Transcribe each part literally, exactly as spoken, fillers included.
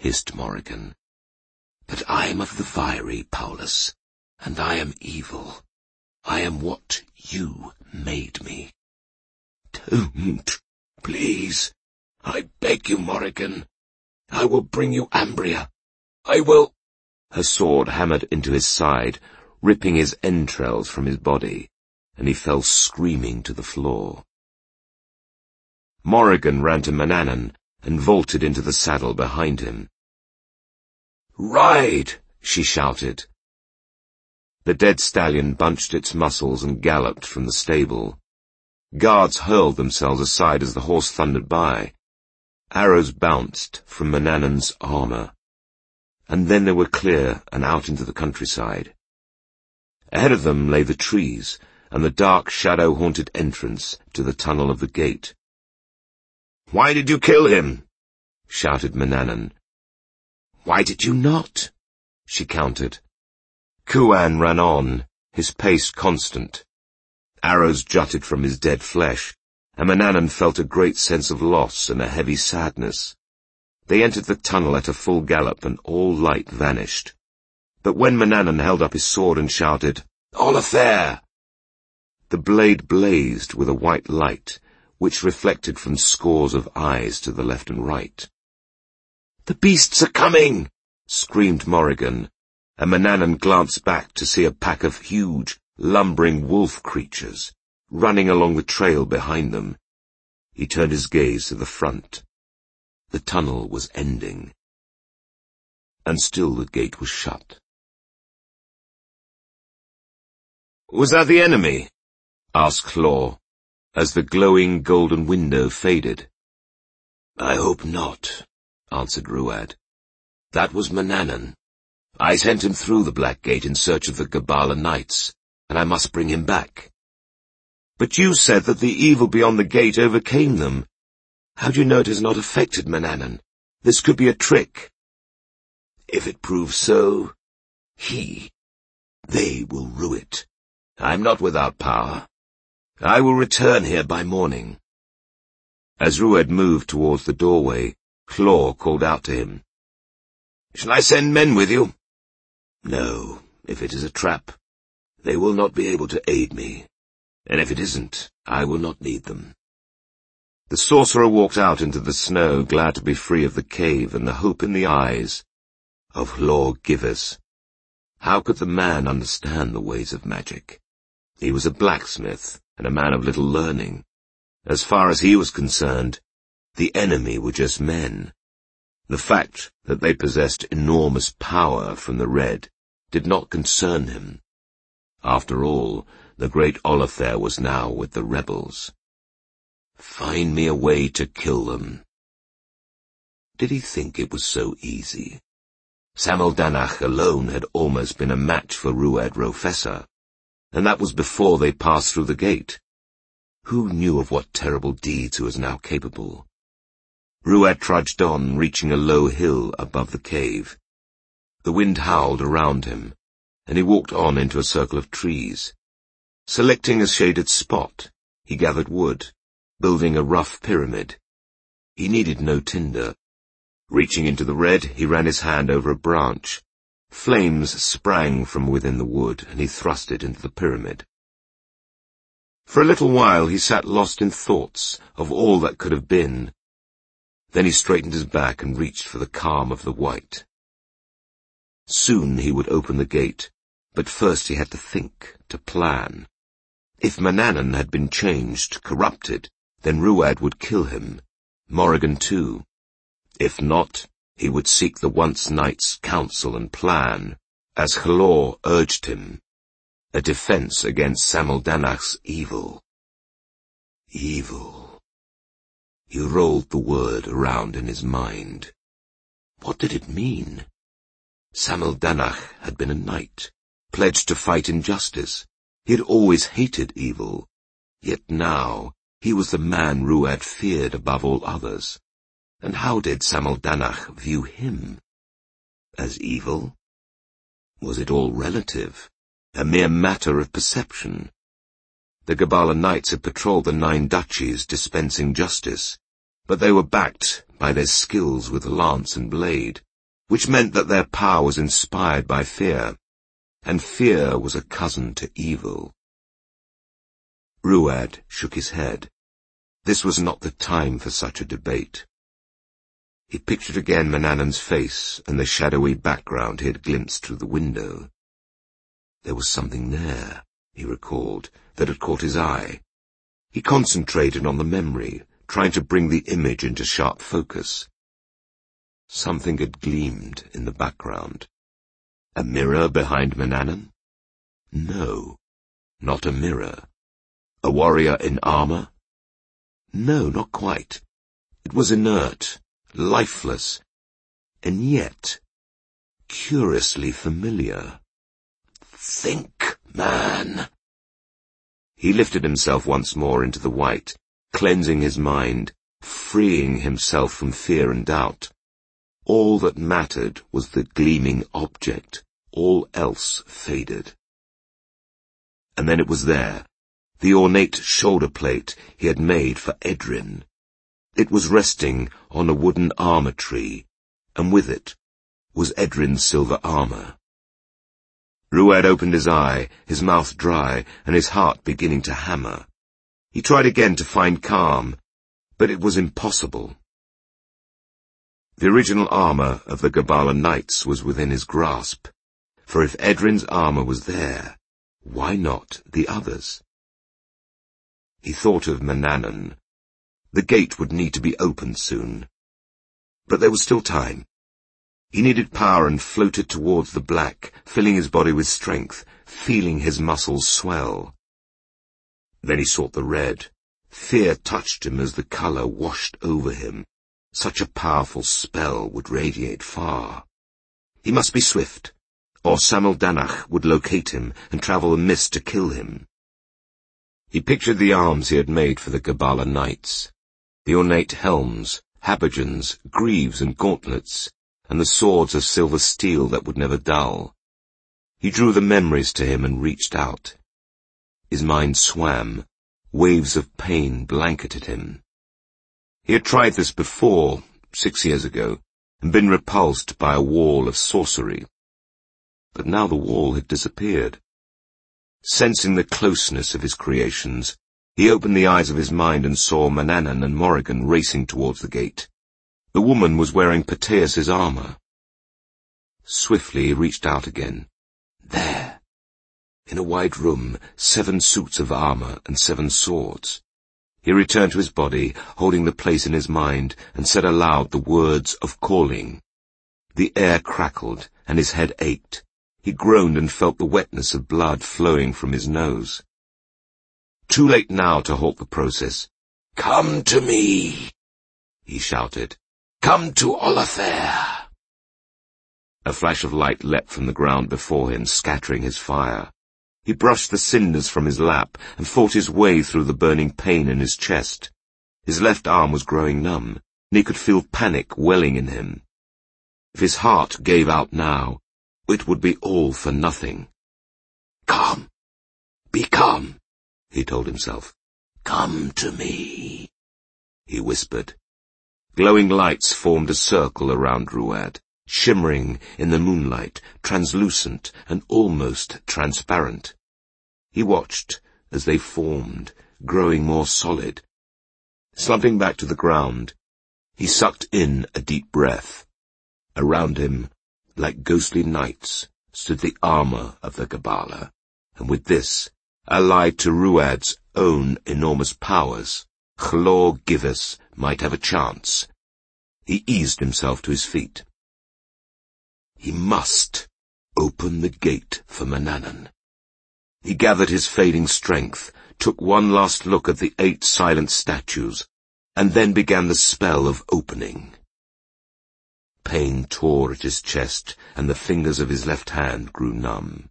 hissed Morrigan. "But I am of the fiery, Paulus, and I am evil. I am what you made me." "Don't, please. I beg you, Morrigan. I will bring you Ambria. I will—" Her sword hammered into his side, ripping his entrails from his body, and he fell screaming to the floor. Morrigan ran to Manannan and vaulted into the saddle behind him. "Ride!" she shouted. The dead stallion bunched its muscles and galloped from the stable. Guards hurled themselves aside as the horse thundered by. Arrows bounced from Manannan's armor. And then they were clear and out into the countryside. Ahead of them lay the trees and the dark shadow-haunted entrance to the tunnel of the gate. "Why did you kill him?" shouted Manannan. "Why did you not?" she countered. Kuan ran on, his pace constant. Arrows jutted from his dead flesh, and Manannan felt a great sense of loss and a heavy sadness. They entered the tunnel at a full gallop, and all light vanished. But when Manannan held up his sword and shouted, "Olathere!" the blade blazed with a white light, which reflected from scores of eyes to the left and right. "The beasts are coming!" screamed Morrigan, and Manannan glanced back to see a pack of huge, lumbering wolf creatures running along the trail behind them. He turned his gaze to the front. The tunnel was ending, and still the gate was shut. "Was that the enemy?" asked Hlor, as the glowing golden window faded. "I hope not," answered Ruad. "That was Manannan. I sent him through the Black Gate in search of the Gabala Knights, and I must bring him back." "But you said that the evil beyond the gate overcame them. How do you know it has not affected Manannan? This could be a trick." "If it proves so, he, they will rue it. I am not without power. I will return here by morning." As Ruad moved towards the doorway, Hlor called out to him. "Shall I send men with you?" "No, if it is a trap. They will not be able to aid me, and if it isn't, I will not need them." The sorcerer walked out into the snow, glad to be free of the cave and the hope in the eyes of Hlor Givers. How could the man understand the ways of magic? He was a blacksmith and a man of little learning. As far as he was concerned, the enemy were just men. The fact that they possessed enormous power from the Red did not concern him. After all, the great Olathere was now with the rebels. Find me a way to kill them. Did he think it was so easy? Samaldanac alone had almost been a match for Ruad Rofessa, and that was before they passed through the gate. Who knew of what terrible deeds he was now capable? Ruad trudged on, reaching a low hill above the cave. The wind howled around him, and he walked on into a circle of trees. Selecting a shaded spot, he gathered wood, building a rough pyramid. He needed no tinder. Reaching into the red, he ran his hand over a branch. Flames sprang from within the wood, and he thrust it into the pyramid. For a little while he sat lost in thoughts of all that could have been. Then he straightened his back and reached for the calm of the white. Soon he would open the gate, but first he had to think, to plan. If Manannan had been changed, corrupted, then Ruad would kill him. Morrigan too. If not, he would seek the once knight's counsel and plan, as Hlor urged him. A defense against Samaldanac's evil. Evil. He rolled the word around in his mind. What did it mean? Samaldanac had been a knight, pledged to fight injustice. He had always hated evil. Yet now he was the man Ruad feared above all others. And how did Samaldanac view him? As evil? Was it all relative? A mere matter of perception? The Gabala Knights had patrolled the nine duchies dispensing justice, but they were backed by their skills with lance and blade, which meant that their power was inspired by fear, and fear was a cousin to evil. Ruad shook his head. This was not the time for such a debate. He pictured again Manannan's face and the shadowy background he had glimpsed through the window. There was something there, he recalled, that had caught his eye. He concentrated on the memory, trying to bring the image into sharp focus. Something had gleamed in the background. A mirror behind Manannan? No, not a mirror. A warrior in armor? No, not quite. It was inert, lifeless, and yet curiously familiar. Think, man! He lifted himself once more into the white, cleansing his mind, freeing himself from fear and doubt. All that mattered was the gleaming object. All else faded. And then it was there, the ornate shoulder plate he had made for Edrin. It was resting on a wooden armor tree, and with it was Edrin's silver armor. Ruad opened his eye, his mouth dry, and his heart beginning to hammer. He tried again to find calm, but it was impossible. The original armor of the Gabala Knights was within his grasp, for if Edrin's armor was there, why not the others? He thought of Manannan. The gate would need to be opened soon. But there was still time. He needed power and floated towards the black, filling his body with strength, feeling his muscles swell. Then he sought the red. Fear touched him as the color washed over him. Such a powerful spell would radiate far. He must be swift, or Samel Danach would locate him and travel amiss to kill him. He pictured the arms he had made for the Gabala Knights, the ornate helms, habergeons, greaves and gauntlets, and the swords of silver steel that would never dull. He drew the memories to him and reached out. His mind swam. Waves of pain blanketed him. He had tried this before, six years ago, and been repulsed by a wall of sorcery. But now the wall had disappeared. Sensing the closeness of his creations, he opened the eyes of his mind and saw Manannan and Morrigan racing towards the gate. The woman was wearing Pateus's armor. Swiftly he reached out again. There! In a wide room, seven suits of armor and seven swords. He returned to his body, holding the place in his mind, and said aloud the words of calling. The air crackled, and his head ached. He groaned and felt the wetness of blood flowing from his nose. Too late now to halt the process. "Come to me!" he shouted. "Come to Olathair!" A flash of light leapt from the ground before him, scattering his fire. He brushed the cinders from his lap and fought his way through the burning pain in his chest. His left arm was growing numb, and he could feel panic welling in him. If his heart gave out now, it would be all for nothing. "Come, be calm," he told himself. "Come to me," he whispered. Glowing lights formed a circle around Ruad, shimmering in the moonlight, translucent and almost transparent. He watched as they formed, growing more solid. Slumping back to the ground, he sucked in a deep breath. Around him, like ghostly knights, stood the armor of the Gabala, and with this, allied to Ruad's own enormous powers, Chlor Givus might have a chance. He eased himself to his feet. He must open the gate for Manannan. He gathered his fading strength, took one last look at the eight silent statues, and then began the spell of opening. Pain tore at his chest, and the fingers of his left hand grew numb.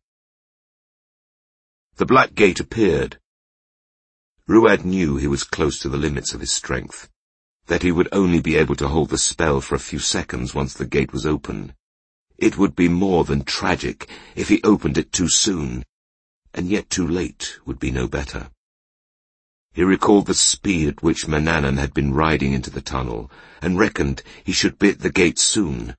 The black gate appeared. Ruad knew he was close to the limits of his strength, that he would only be able to hold the spell for a few seconds once the gate was open. It would be more than tragic if he opened it too soon, and yet too late would be no better. He recalled the speed at which Manannan had been riding into the tunnel, and reckoned he should be at the gate soon.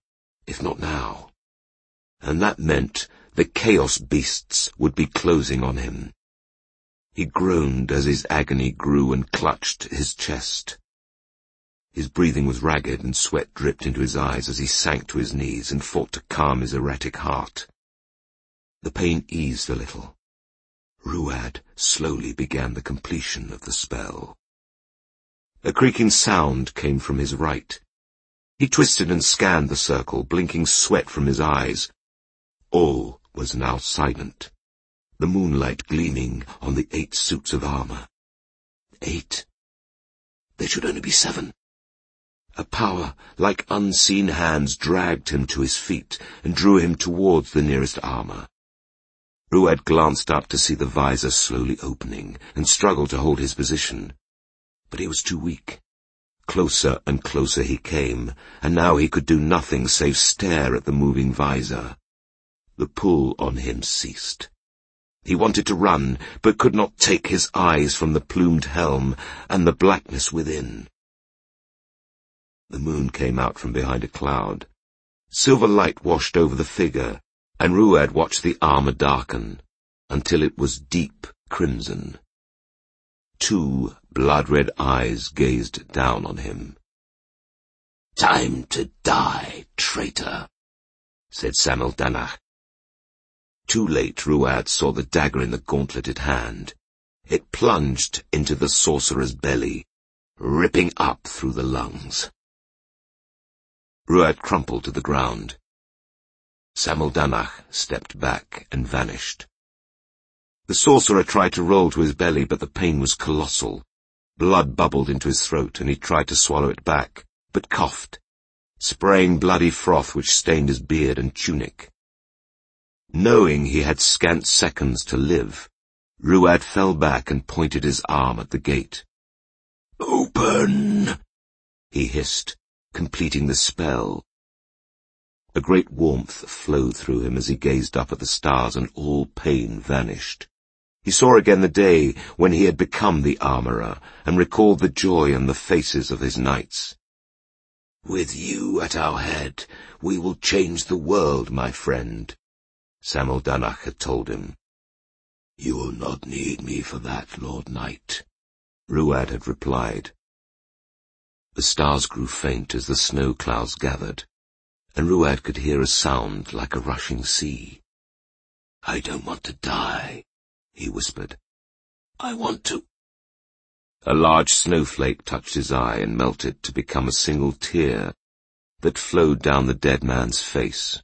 if not now. And that meant the chaos beasts would be closing on him. He groaned as his agony grew and clutched his chest. His breathing was ragged and sweat dripped into his eyes as he sank to his knees and fought to calm his erratic heart. The pain eased a little. Ruad slowly began the completion of the spell. A creaking sound came from his right. He twisted and scanned the circle, blinking sweat from his eyes. All was now silent, the moonlight gleaming on the eight suits of armor. Eight? There should only be seven. A power like unseen hands dragged him to his feet and drew him towards the nearest armor. Ruad glanced up to see the visor slowly opening and struggled to hold his position. But he was too weak. Closer and closer he came, and now he could do nothing save stare at the moving visor. The pull on him ceased. He wanted to run, but could not take his eyes from the plumed helm and the blackness within. The moon came out from behind a cloud. Silver light washed over the figure, and Ruad watched the armor darken, until it was deep crimson. Two blood-red eyes gazed down on him. "Time to die, traitor," said Samel Danach. Too late Ruad saw the dagger in the gauntleted hand. It plunged into the sorcerer's belly, ripping up through the lungs. Ruad crumpled to the ground. Samel Danach stepped back and vanished. The sorcerer tried to roll to his belly, but the pain was colossal. Blood bubbled into his throat, and he tried to swallow it back, but coughed, spraying bloody froth which stained his beard and tunic. Knowing he had scant seconds to live, Ruad fell back and pointed his arm at the gate. "Open!" he hissed, completing the spell. A great warmth flowed through him as he gazed up at the stars, and all pain vanished. He saw again the day when he had become the armorer, and recalled the joy on the faces of his knights. "With you at our head, we will change the world, my friend," Samel Danach had told him. "You will not need me for that, Lord Knight," Ruad had replied. The stars grew faint as the snow clouds gathered, and Ruad could hear a sound like a rushing sea. "I don't want to die," he whispered. "I want to—" A large snowflake touched his eye and melted to become a single tear that flowed down the dead man's face.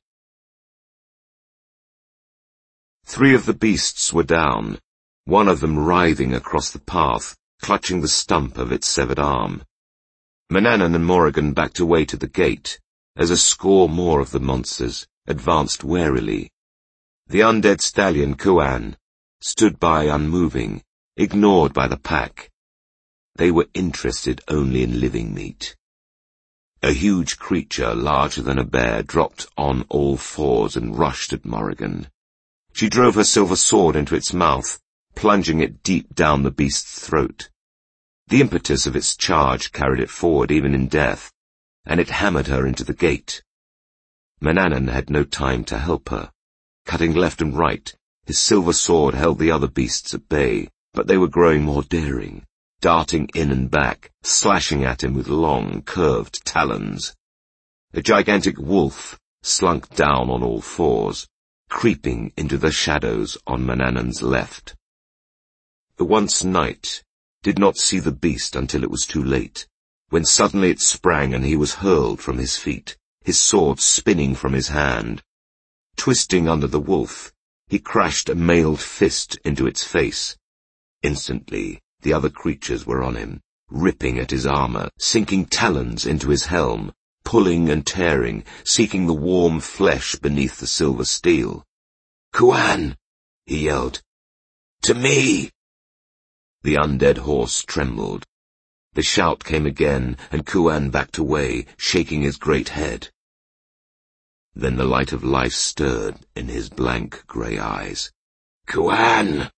Three of the beasts were down, one of them writhing across the path, clutching the stump of its severed arm. Manannan and Morrigan backed away to the gate, as a score more of the monsters advanced warily. The undead stallion Kuan stood by unmoving, ignored by the pack. They were interested only in living meat. A huge creature larger than a bear dropped on all fours and rushed at Morrigan. She drove her silver sword into its mouth, plunging it deep down the beast's throat. The impetus of its charge carried it forward even in death, and it hammered her into the gate. Manannan had no time to help her. Cutting left and right, his silver sword held the other beasts at bay, but they were growing more daring, darting in and back, slashing at him with long, curved talons. A gigantic wolf slunk down on all fours, creeping into the shadows on Manannan's left. The once knight did not see the beast until it was too late, when suddenly it sprang and he was hurled from his feet, his sword spinning from his hand. Twisting under the wolf, he crashed a mailed fist into its face. Instantly, the other creatures were on him, ripping at his armor, sinking talons into his helm, pulling and tearing, seeking the warm flesh beneath the silver steel. "Kuan!" he yelled. "To me!" The undead horse trembled. The shout came again, and Kuan backed away, shaking his great head. Then the light of life stirred in his blank grey eyes. "Kuan!"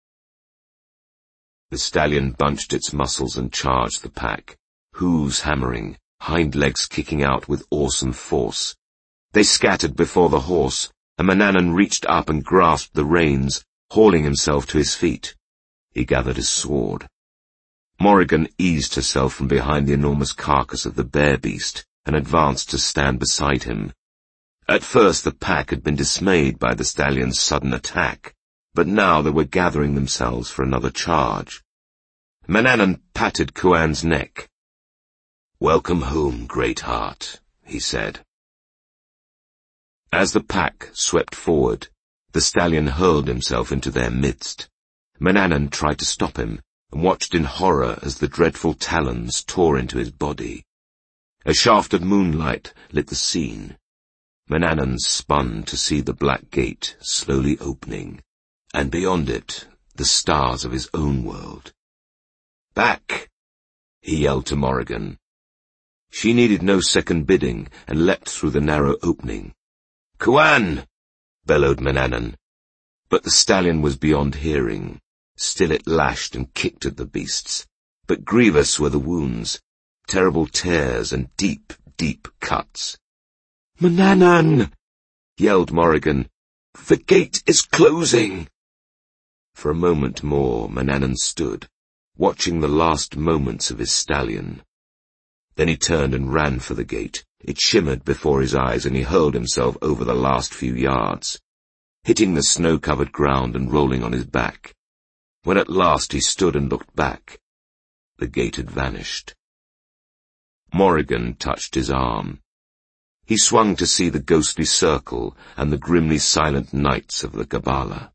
The stallion bunched its muscles and charged the pack, hooves hammering, hind legs kicking out with awesome force. They scattered before the horse, and Manannan reached up and grasped the reins, hauling himself to his feet. He gathered his sword. Morrigan eased herself from behind the enormous carcass of the bear beast and advanced to stand beside him. At first the pack had been dismayed by the stallion's sudden attack, but now they were gathering themselves for another charge. Manannan patted Kuan's neck. "Welcome home, Great Heart," he said. As the pack swept forward, the stallion hurled himself into their midst. Manannan tried to stop him, and watched in horror as the dreadful talons tore into his body. A shaft of moonlight lit the scene. Manannan spun to see the black gate slowly opening, and beyond it, the stars of his own world. "Back!" he yelled to Morrigan. She needed no second bidding, and leapt through the narrow opening. "Kuan!" bellowed Manannan. But the stallion was beyond hearing. Still it lashed and kicked at the beasts, but grievous were the wounds, terrible tears and deep, deep cuts. "Manannan!" yelled Morrigan. "The gate is closing!" For a moment more Manannan stood, watching the last moments of his stallion. Then he turned and ran for the gate. It shimmered before his eyes, and he hurled himself over the last few yards, hitting the snow-covered ground and rolling on his back. When at last he stood and looked back, the gate had vanished. Morrigan touched his arm. He swung to see the ghostly circle and the grimly silent knights of the Kabbalah.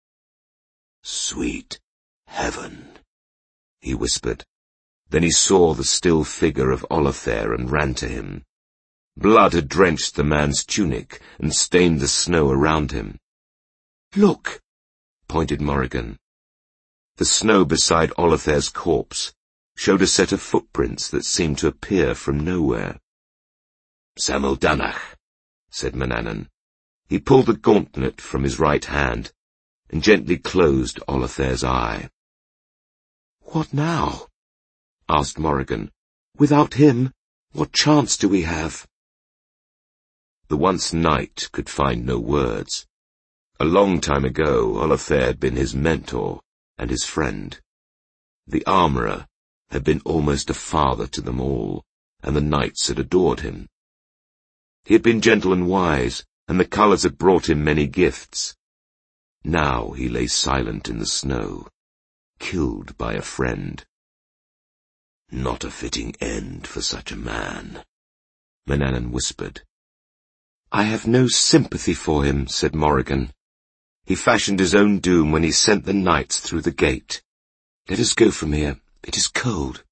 "Sweet heaven," he whispered. Then he saw the still figure of Olathere and ran to him. Blood had drenched the man's tunic and stained the snow around him. "Look," pointed Morrigan. The snow beside Olathere's corpse showed a set of footprints that seemed to appear from nowhere. "Samoldanach," said Manannan. He pulled the gauntlet from his right hand and gently closed Olathere's eye. "What now?" asked Morrigan. "Without him, what chance do we have?" The once knight could find no words. A long time ago, Olathere had been his mentor and his friend. The armourer had been almost a father to them all, and the knights had adored him. He had been gentle and wise, and the colours had brought him many gifts. Now he lay silent in the snow, killed by a friend. "Not a fitting end for such a man," Manannan whispered. "I have no sympathy for him," said Morrigan. "He fashioned his own doom when he sent the knights through the gate. Let us go from here. It is cold."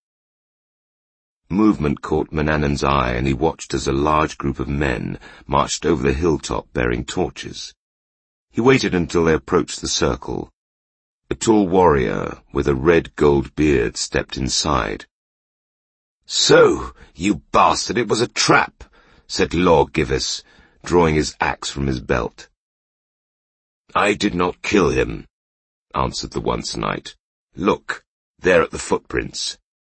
Movement caught Manannan's eye, and he watched as a large group of men marched over the hilltop bearing torches. He waited until they approached the circle. A tall warrior with a red-gold beard stepped inside. "So, you bastard, it was a trap," said Lord Givas, drawing his axe from his belt. "I did not kill him," answered the once knight. "Look, there at the footprints."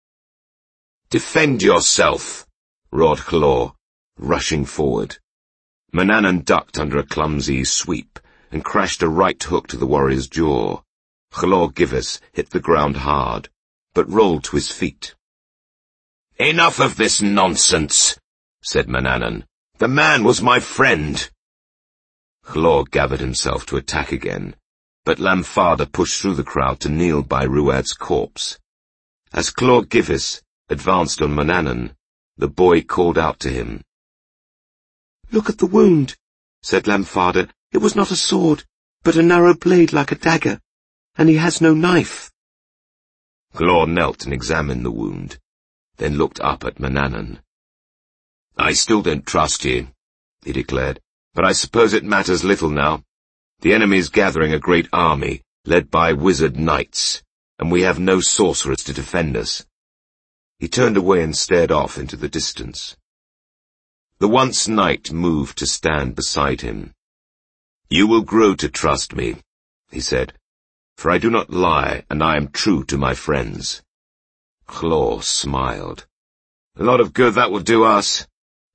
"Defend yourself," roared Hlor, rushing forward. Manannan ducked under a clumsy sweep and crashed a right hook to the warrior's jaw. Hlor Givas hit the ground hard, but rolled to his feet. "Enough of this nonsense," said Manannan. "The man was my friend." Hlor gathered himself to attack again, but Lamfada pushed through the crowd to kneel by Ruad's corpse. As Hlor Givas advanced on Manannan, the boy called out to him. "Look at the wound," said Lamfada. "It was not a sword, but a narrow blade like a dagger, and he has no knife." Hlor knelt and examined the wound, then looked up at Manannan. "I still don't trust you," he declared, "but I suppose it matters little now. The enemy is gathering a great army, led by wizard knights, and we have no sorcerers to defend us." He turned away and stared off into the distance. The once knight moved to stand beside him. "You will grow to trust me," he said, "for I do not lie, and I am true to my friends." Hlor smiled. "A lot of good that will do us.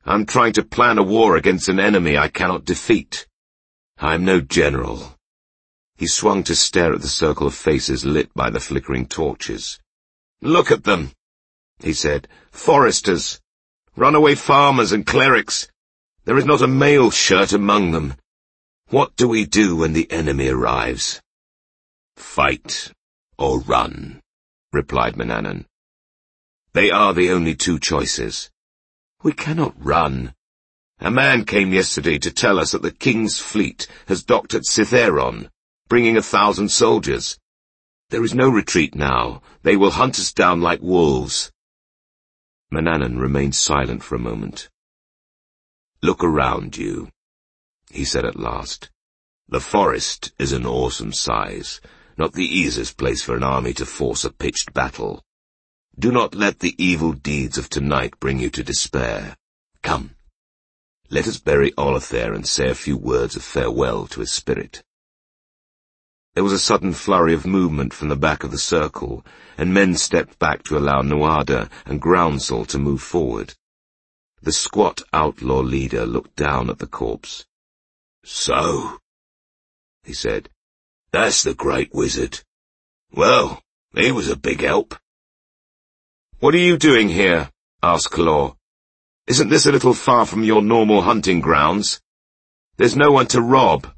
I'm trying to plan a war against an enemy I cannot defeat. I'm no general." He swung to stare at the circle of faces lit by the flickering torches. "Look at them," he said. "Foresters, runaway farmers and clerics. There is not a mail shirt among them. What do we do when the enemy arrives?" "Fight or run," replied Manannan. "They are the only two choices. We cannot run. A man came yesterday to tell us that the king's fleet has docked at Cithaeron, bringing a thousand soldiers. There is no retreat now. They will hunt us down like wolves." Manannan remained silent for a moment. "Look around you," he said at last. "The forest is an awesome size, not the easiest place for an army to force a pitched battle. Do not let the evil deeds of tonight bring you to despair. Come, let us bury Olathere and say a few words of farewell to his spirit." There was a sudden flurry of movement from the back of the circle, and men stepped back to allow Nuada and Groundsel to move forward. The squat outlaw leader looked down at the corpse. "So," he said, "that's the great wizard. Well, he was a big help." "What are you doing here?" asked Claw. "Isn't this a little far from your normal hunting grounds? There's no one to rob."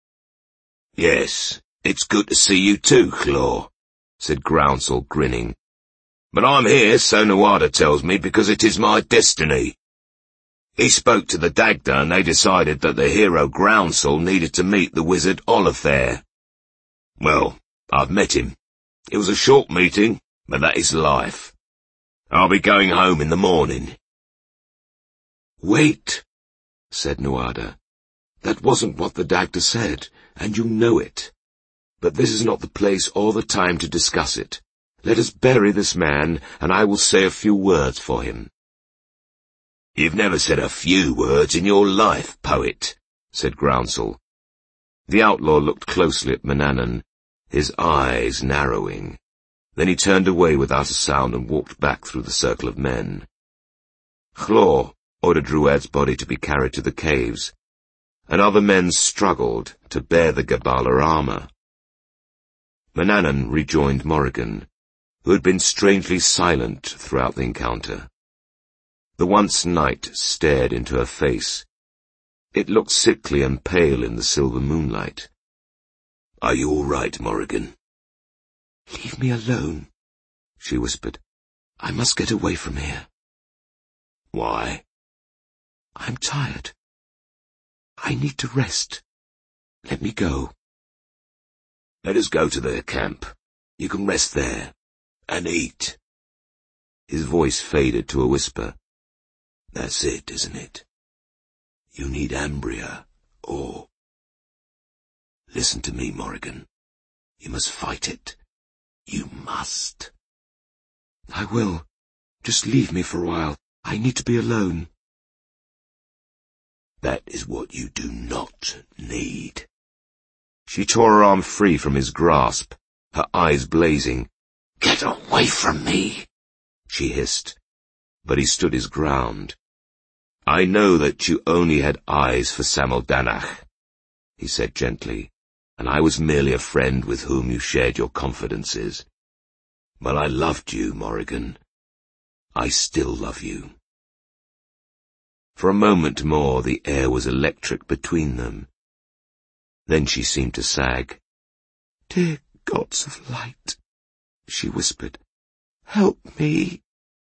"Yes, it's good to see you too, Claw," said Groundsel, grinning. "But I'm here, so Nuada tells me, because it is my destiny." He spoke to the Dagda and they decided that the hero Groundsel needed to meet the wizard Olathere. Well, I've met him. It was a short meeting, but that is life. I'll be going home in the morning." "Wait," said Nuada. "That wasn't what the Dagda said, and you know it. But this is not the place or the time to discuss it. Let us bury this man, and I will say a few words for him." "You've never said a few words in your life, poet," said Groundsel. The outlaw looked closely at Manannan, his eyes narrowing. Then he turned away without a sound and walked back through the circle of men. Chlor ordered Ruad's body to be carried to the caves, and other men struggled to bear the Gabala armor. Manannan rejoined Morrigan, who had been strangely silent throughout the encounter. The once knight stared into her face. It looked sickly and pale in the silver moonlight. "Are you all right, Morrigan?" "Leave me alone," she whispered. "I must get away from here." "Why?" "I'm tired. I need to rest. Let me go." "Let us go to their camp. You can rest there. And eat." His voice faded to a whisper. "That's it, isn't it? You need Ambria, or... Listen to me, Morrigan. You must fight it. You must." "I will. Just leave me for a while. I need to be alone." "That is what you do not need." She tore her arm free from his grasp, her eyes blazing. "Get away from me," she hissed. But he stood his ground. "I know that you only had eyes for Samaldanac," he said gently, "and I was merely a friend with whom you shared your confidences. But I loved you, Morrigan. I still love you." For a moment more the air was electric between them. Then she seemed to sag. "Dear gods of light," she whispered, "help me."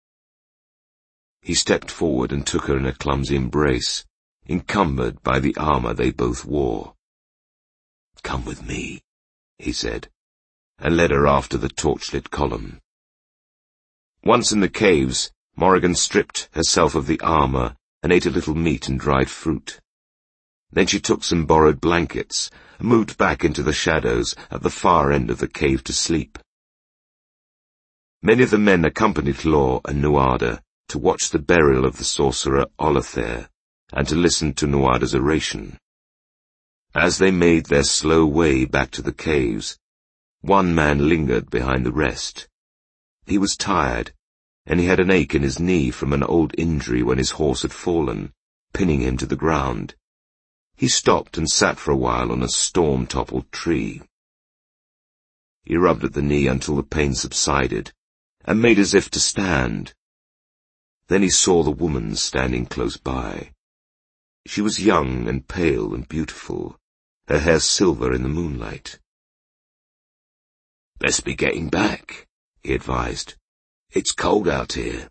He stepped forward and took her in a clumsy embrace, encumbered by the armor they both wore. "Come with me," he said, and led her after the torchlit column. Once in the caves, Morrigan stripped herself of the armor and ate a little meat and dried fruit. Then she took some borrowed blankets and moved back into the shadows at the far end of the cave to sleep. Many of the men accompanied Law and Nuada to watch the burial of the sorcerer Olathere and to listen to Nuada's oration. As they made their slow way back to the caves, one man lingered behind the rest. He was tired, and he had an ache in his knee from an old injury when his horse had fallen, pinning him to the ground. He stopped and sat for a while on a storm-toppled tree. He rubbed at the knee until the pain subsided, and made as if to stand. Then he saw the woman standing close by. She was young and pale and beautiful, her hair silver in the moonlight. "Best be getting back," he advised. "It's cold out here."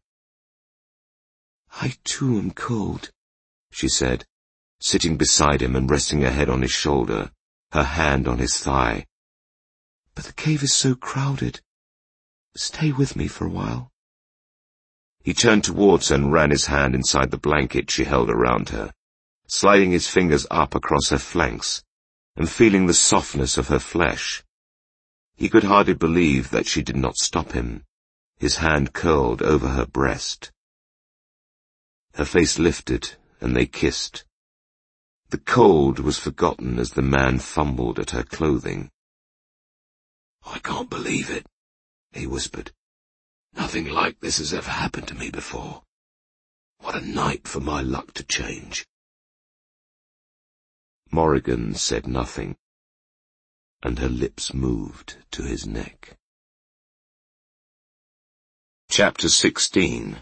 "I too am cold," she said, sitting beside him and resting her head on his shoulder, her hand on his thigh. "But the cave is so crowded. Stay with me for a while." He turned towards her and ran his hand inside the blanket she held around her, sliding his fingers up across her flanks and feeling the softness of her flesh. He could hardly believe that she did not stop him, his hand curled over her breast. Her face lifted, and they kissed. The cold was forgotten as the man fumbled at her clothing. "I can't believe it," he whispered. "Nothing like this has ever happened to me before. What a night for my luck to change." Morrigan said nothing, and her lips moved to his neck. Chapter sixteen.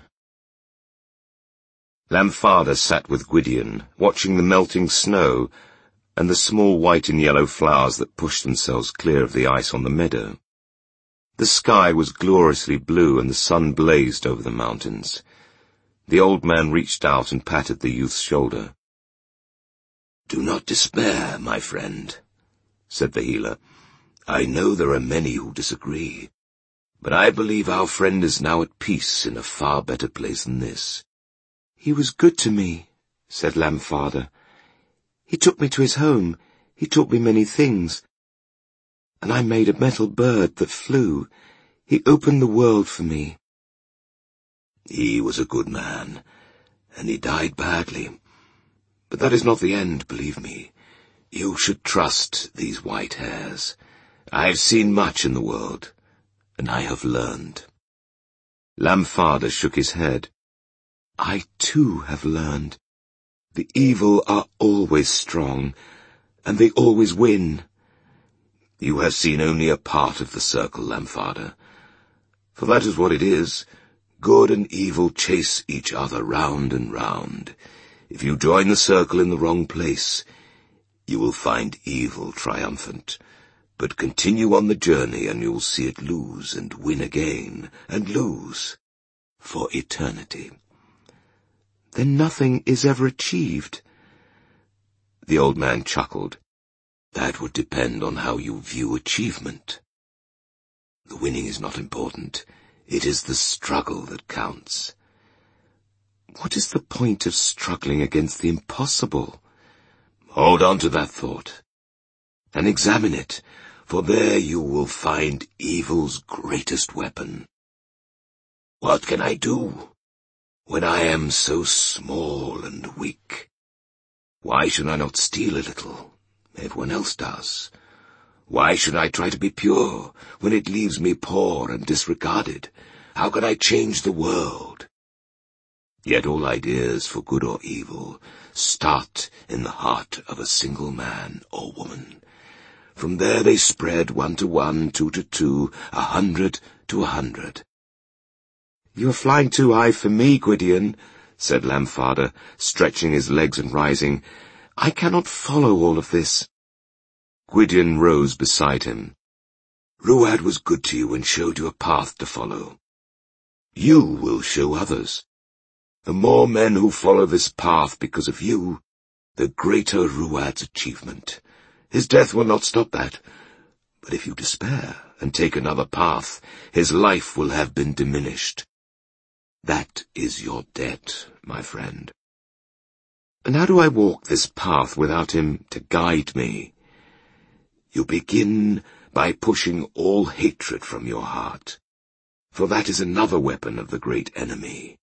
Lamphada sat with Gwydion, watching the melting snow and the small white and yellow flowers that pushed themselves clear of the ice on the meadow. The sky was gloriously blue and the sun blazed over the mountains. The old man reached out and patted the youth's shoulder. "Do not despair, my friend," said the healer. "I know there are many who disagree, but I believe our friend is now at peace in a far better place than this." "He was good to me," said Lamphada. "He took me to his home. He taught me many things. And I made a metal bird that flew. He opened the world for me." "He was a good man, and he died badly. But that is not the end, believe me. You should trust these white hairs. I have seen much in the world, and I have learned." Lamphada shook his head. "I too have learned. The evil are always strong, and they always win." "You have seen only a part of the circle, Lamphada. For that is what it is. Good and evil chase each other round and round. If you join the circle in the wrong place, you will find evil triumphant. But continue on the journey and you will see it lose and win again, and lose, for eternity." "Then nothing is ever achieved." The old man chuckled. "That would depend on how you view achievement. The winning is not important. It is the struggle that counts." "What is the point of struggling against the impossible?" Hold on to that thought, and examine it, for there you will find evil's greatest weapon. What can I do when I am so small and weak? Why should I not steal a little? Everyone else does. Why should I try to be pure when it leaves me poor and disregarded? How can I change the world? Yet all ideas, for good or evil, start in the heart of a single man or woman. From there they spread one to one, two to two, a hundred to a hundred. "You are flying too high for me, Gwydion," said Lamphada, stretching his legs and rising. "I cannot follow all of this." Gwydion rose beside him. "Ruad was good to you and showed you a path to follow. You will show others. The more men who follow this path because of you, the greater Ruad's achievement. His death will not stop that. But if you despair and take another path, his life will have been diminished. That is your debt, my friend." "And how do I walk this path without him to guide me?" "You begin by pushing all hatred from your heart, for that is another weapon of the great enemy.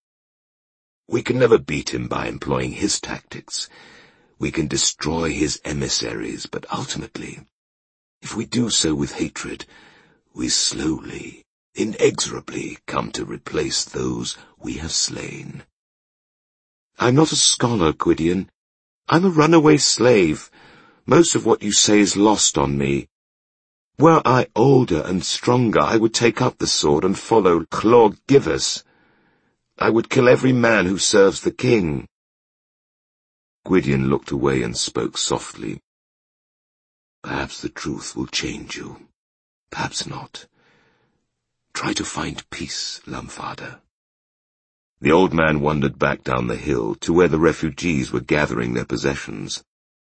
We can never beat him by employing his tactics. We can destroy his emissaries, but ultimately, if we do so with hatred, we slowly, inexorably come to replace those we have slain. I'm not a scholar, Gwydion. I'm a runaway slave. Most of what you say is lost on me. Were I older and stronger, I would take up the sword and follow Llawgyfys. I would kill every man who serves the king. Gwydion looked away and spoke softly. Perhaps the truth will change you. Perhaps not. Try to find peace, Lamfada. The old man wandered back down the hill to where the refugees were gathering their possessions.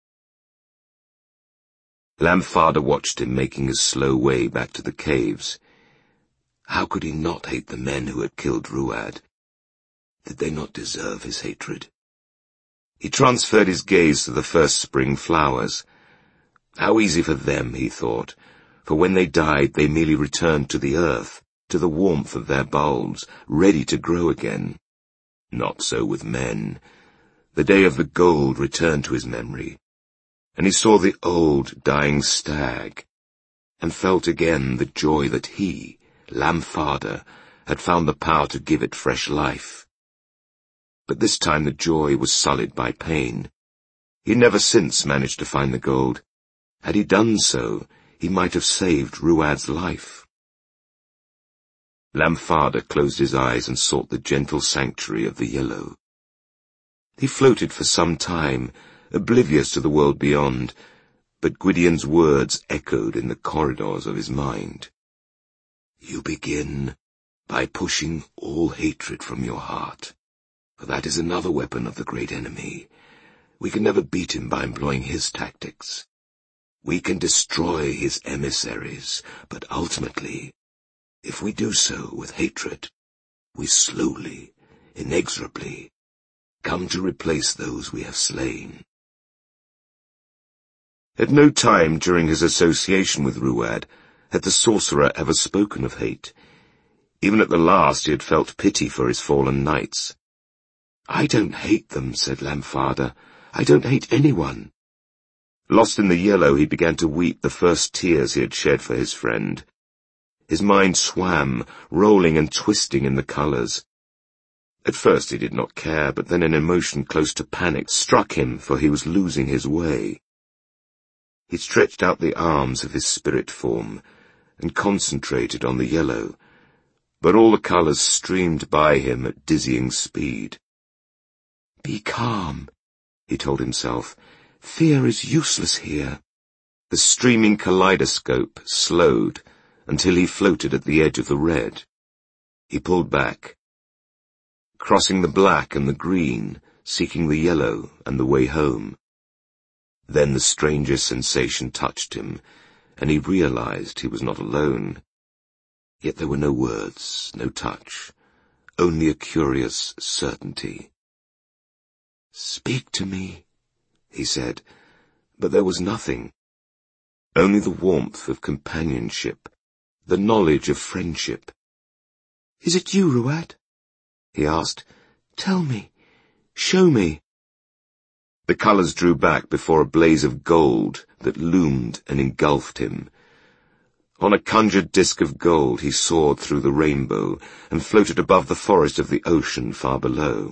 Lamfada watched him making his slow way back to the caves. How could he not hate the men who had killed Ruadh? Did they not deserve his hatred? He transferred his gaze to the first spring flowers. How easy for them, he thought, for when they died they merely returned to the earth, to the warmth of their bulbs, ready to grow again. Not so with men. The day of the gold returned to his memory, and he saw the old dying stag, and felt again the joy that he, Lamfada, had found the power to give it fresh life. But this time the joy was sullied by pain. He never since managed to find the gold. Had he done so, he might have saved Ruadh's life. Lamfada closed his eyes and sought the gentle sanctuary of the yellow. He floated for some time, oblivious to the world beyond, but Gwydion's words echoed in the corridors of his mind. You begin by pushing all hatred from your heart, for that is another weapon of the great enemy. We can never beat him by employing his tactics. We can destroy his emissaries, but ultimately, if we do so with hatred, we slowly, inexorably, come to replace those we have slain. At no time during his association with Ruadh had the sorcerer ever spoken of hate. Even at the last he had felt pity for his fallen knights. I don't hate them, said Lamfada. I don't hate anyone. Lost in the yellow, he began to weep the first tears he had shed for his friend. His mind swam, rolling and twisting in the colours. At first he did not care, but then an emotion close to panic struck him, for he was losing his way. He stretched out the arms of his spirit form, and concentrated on the yellow, but all the colours streamed by him at dizzying speed. Be calm, he told himself. Fear is useless here. The streaming kaleidoscope slowed until he floated at the edge of the red. He pulled back, crossing the black and the green, seeking the yellow and the way home. Then the strangest sensation touched him, and he realized he was not alone. Yet there were no words, no touch, only a curious certainty. Speak to me, he said, but there was nothing. Only the warmth of companionship, the knowledge of friendship. Is it you, Ruadh? He asked. Tell me. Show me. The colours drew back before a blaze of gold that loomed and engulfed him. On a conjured disk of gold he soared through the rainbow and floated above the forest of the ocean far below.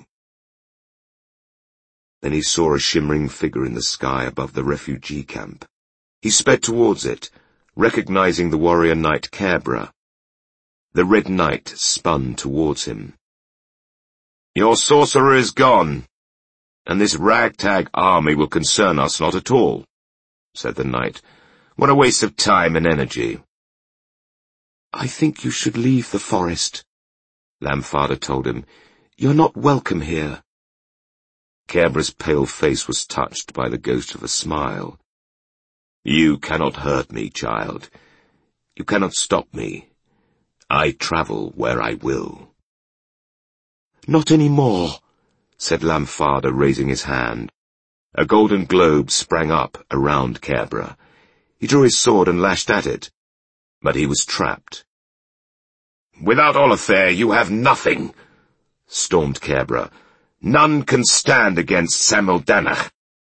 Then he saw a shimmering figure in the sky above the refugee camp. He sped towards it, recognizing the warrior knight Caebra. The Red Knight spun towards him. Your sorcerer is gone, and this ragtag army will concern us not at all, said the knight. What a waste of time and energy. I think you should leave the forest, Lamfada told him. You're not welcome here. Caebra's pale face was touched by the ghost of a smile. You cannot hurt me, child. You cannot stop me. I travel where I will. Not any more, said Lamfada, raising his hand. A golden globe sprang up around Caebra. He drew his sword and lashed at it, but he was trapped. Without Olathair you have nothing, stormed Caebra. None can stand against Samel Danach.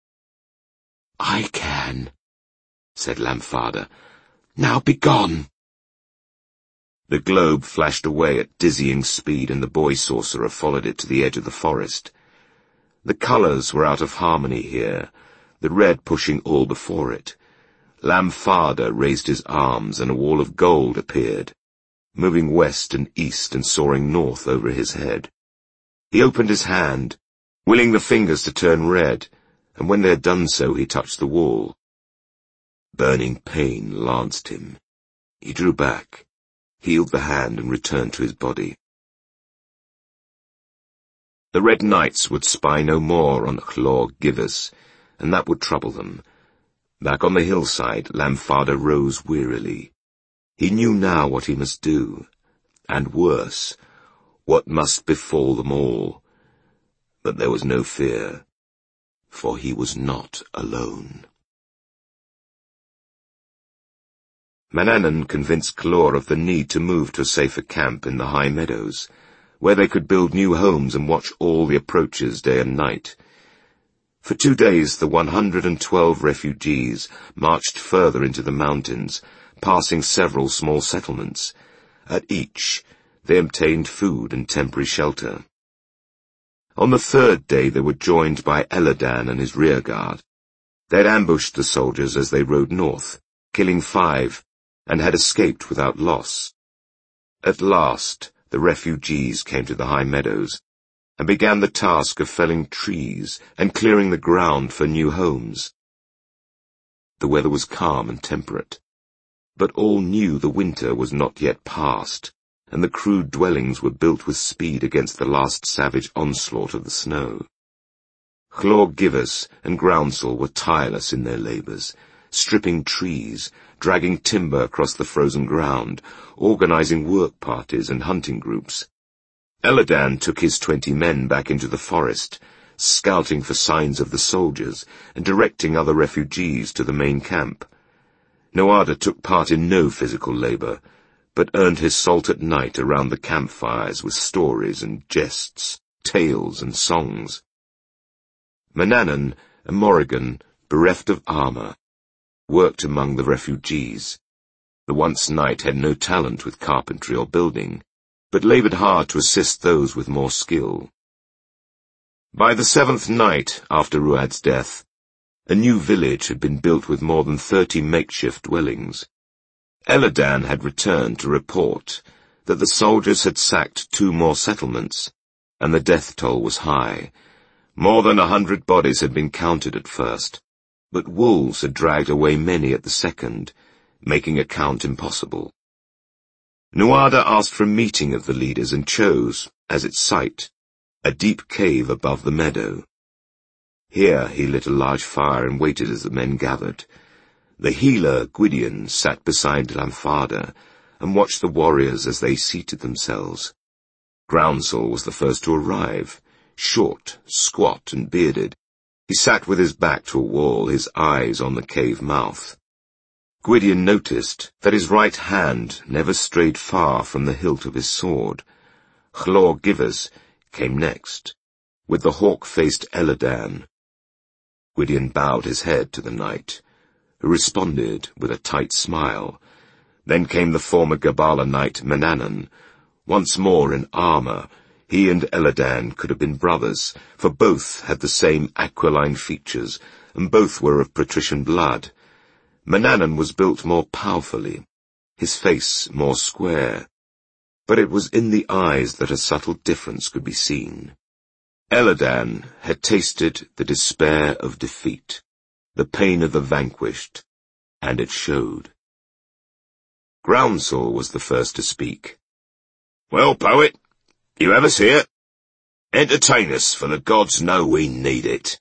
I can, said Lamfada. Now begone. The globe flashed away at dizzying speed, and the boy sorcerer followed it to the edge of the forest. The colours were out of harmony here, the red pushing all before it. Lamfarder raised his arms, and a wall of gold appeared, moving west and east and soaring north over his head. He opened his hand, willing the fingers to turn red, and when they had done so, he touched the wall. Burning pain lanced him. He drew back, healed the hand, and returned to his body. The Red Knights would spy no more on Hlor Givers, and that would trouble them. Back on the hillside, Lamfarder rose wearily. He knew now what he must do, and worse, what must befall them all. But there was no fear, for he was not alone. Manannan convinced Hlor of the need to move to a safer camp in the high meadows, where they could build new homes and watch all the approaches day and night. For two days the one hundred and twelve refugees marched further into the mountains, passing several small settlements. At each they obtained food and temporary shelter. On the third day they were joined by Eladan and his rearguard. They had ambushed the soldiers as they rode north, killing five, and had escaped without loss. At last the refugees came to the high meadows, and began the task of felling trees and clearing the ground for new homes. The weather was calm and temperate, but all knew the winter was not yet past, and the crude dwellings were built with speed against the last savage onslaught of the snow. Hlor Givers and Groundsel were tireless in their labours, stripping trees, dragging timber across the frozen ground, organizing work parties and hunting groups. Eladan took his twenty men back into the forest, scouting for signs of the soldiers and directing other refugees to the main camp. Nuada took part in no physical labour, but earned his salt at night around the campfires with stories and jests, tales and songs. Manannan and Morrigan, bereft of armour, worked among the refugees. The once knight had no talent with carpentry or building, but laboured hard to assist those with more skill. By the seventh night after Ruad's death, a new village had been built with more than thirty makeshift dwellings. Eladan had returned to report that the soldiers had sacked two more settlements, and the death toll was high. More than a hundred bodies had been counted at first, but wolves had dragged away many at the second, making a count impossible. Nuada asked for a meeting of the leaders and chose, as its site, a deep cave above the meadow. Here he lit a large fire and waited as the men gathered. The healer, Gwydion, sat beside Lamfarder and watched the warriors as they seated themselves. Groundsel was the first to arrive, short, squat, and bearded. He sat with his back to a wall, his eyes on the cave mouth. Gwydion noticed that his right hand never strayed far from the hilt of his sword. Hlor Givers came next, with the hawk-faced Eladan. Gwydion bowed his head to the knight, who responded with a tight smile. Then came the former Gabala knight Manannan. Once more in armour, he and Eladan could have been brothers, for both had the same aquiline features, and both were of patrician blood. Manannan was built more powerfully, his face more square, but it was in the eyes that a subtle difference could be seen. Eladan had tasted the despair of defeat, the pain of the vanquished, and it showed. Groundsel was the first to speak. "Well, poet, you have us here. Entertain us, for the gods know we need it."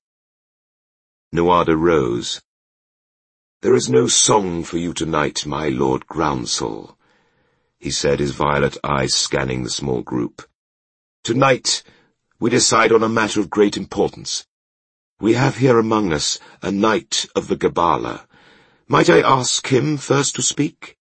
Nuada rose. "There is no song for you tonight, my lord Groundsel," he said, his violet eyes scanning the small group. "Tonight we decide on a matter of great importance. We have here among us a knight of the Gabala. Might I ask him first to speak?"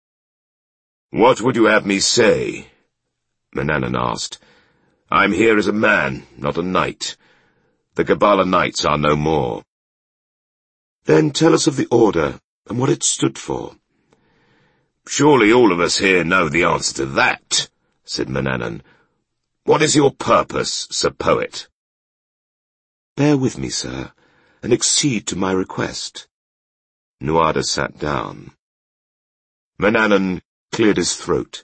"What would you have me say?" Manannan asked. "I'm here as a man, not a knight. The Gabala knights are no more." "Then tell us of the order and what it stood for." Surely all of us here know the answer to that, said Manannan. What is your purpose, Sir Poet? Bear with me, sir, and accede to my request. Nuada sat down. Manannan cleared his throat.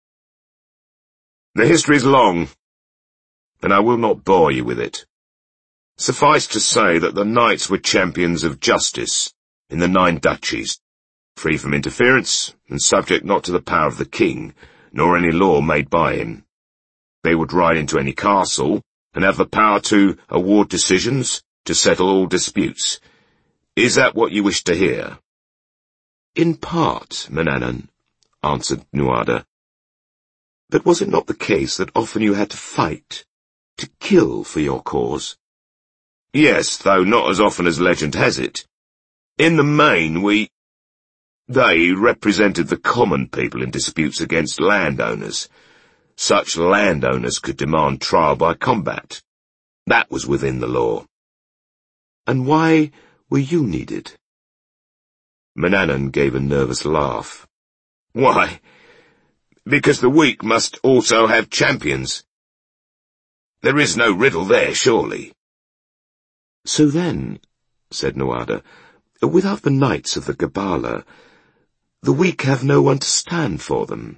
The history is long, and I will not bore you with it. Suffice to say that the knights were champions of justice in the Nine Duchies, free from interference and subject not to the power of the king, nor any law made by him. They would ride into any castle and have the power to award decisions, to settle all disputes. Is that what you wish to hear? In part, Manannan, answered Nuada. But was it not the case that often you had to fight, to kill for your cause? Yes, though not as often as legend has it. In the main, we... They represented the common people in disputes against landowners. Such landowners could demand trial by combat. That was within the law. And why were you needed? Manannan gave a nervous laugh. Why? Because the weak must also have champions. There is no riddle there, surely. So then, said Nuada, without the knights of the Gabala, the weak have no one to stand for them.